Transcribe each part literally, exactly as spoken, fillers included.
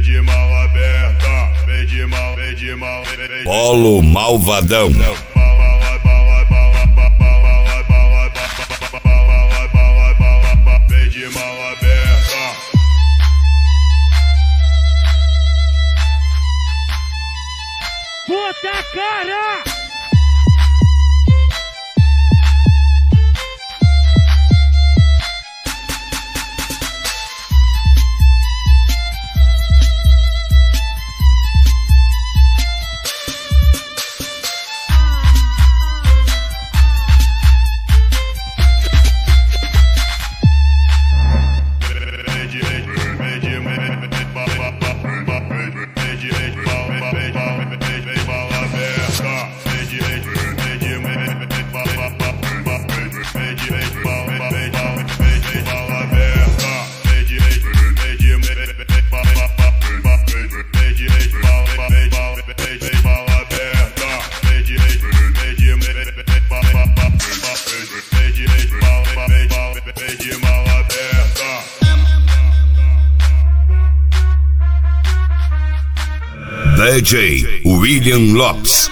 de mão aberta, vem de mão, vem de mão, vem de mão. Polo Malvadão. Vem de mão aberta. Puta cara! D J William Lopes.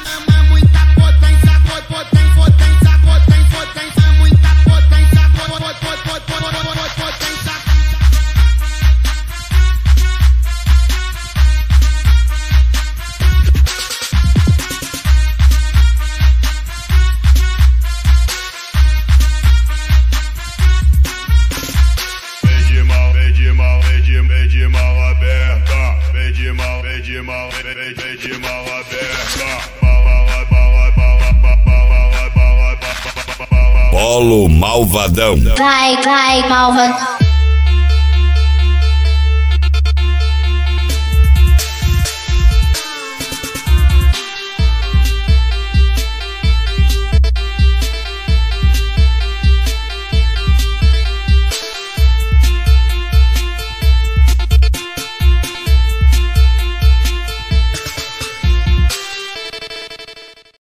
Polo Malvadão. Vai, vai, malvadão.